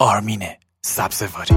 آرمین سبزواری.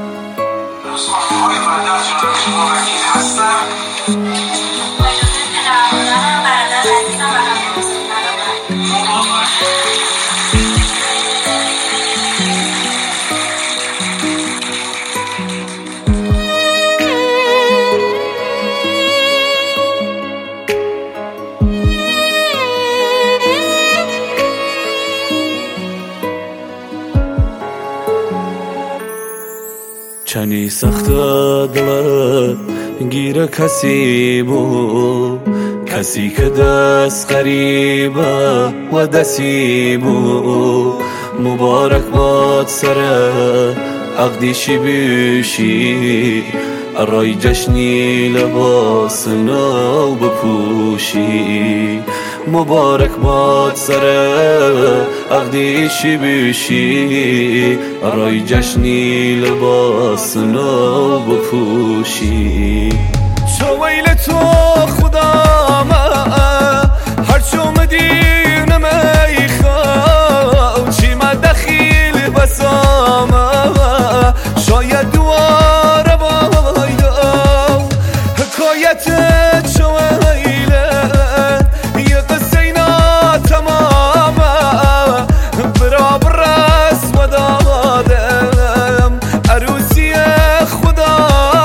چنی سخت دلت گیره کسی بو، کسی که دست غریبه و دستی بو. مبارک باد سر عقدیشی بیشی، رای جشنی لباس نو بپوشی. مبارک باد سر عقدیشی بیشی، رای جشنی لباس نو بپوشی. تو ویل تو خدا ما هرچو مدینه میخواه، چی ما دخیل بسامه شاید دواره بایدم. حکایت چو ویله یه قصه اینا تمامه، برابر رسم دادم عروسی خدا.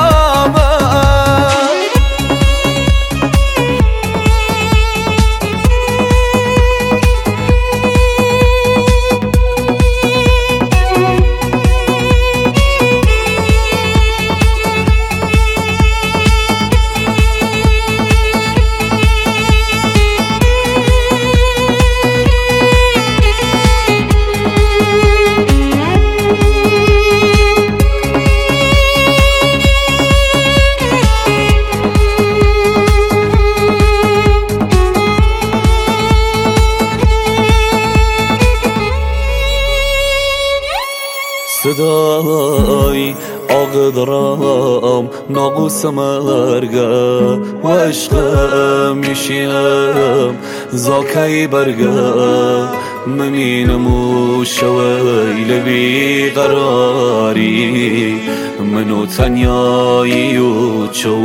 صدای آق دارم ناقوس مرگه و عشق میشیم زاکی برگه. ممینمو شویل بی قراری، منو تنیایی و چو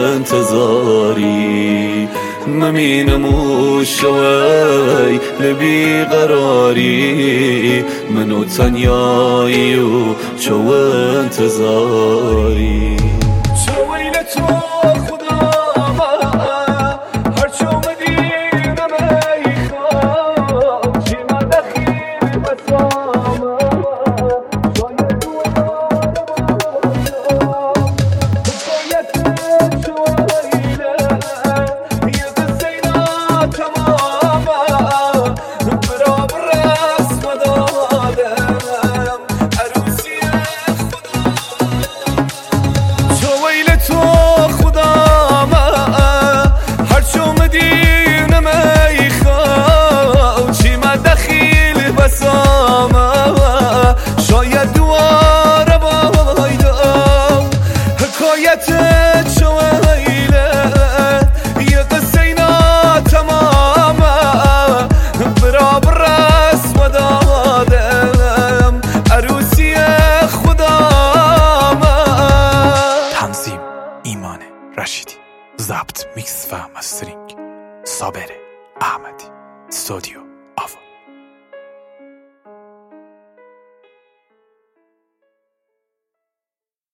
انتظاری. ممینمو شویل بی قراری، منو تنیایی و چو انتظاری. تو ویل تو خدا ما هرچو مدینه میخواه، چی ما دخیل بسامه شاید دواره بایدم. حکایت چو ویله یه قصه اینا تمامه، برابر رسم دادم عروسی خدا. تو ویل تو خدا ما هرچو مدینه میخواه، چی ما دخیل بسامه شاید دواره بایدم. حکایت چو ویله یه قصه اینا تمامه، برابر رسم دادم عروسی خدا. تنظیم ایمان رشیدی، ضبط میکس و مسترینگ صابر احمدی، استودیو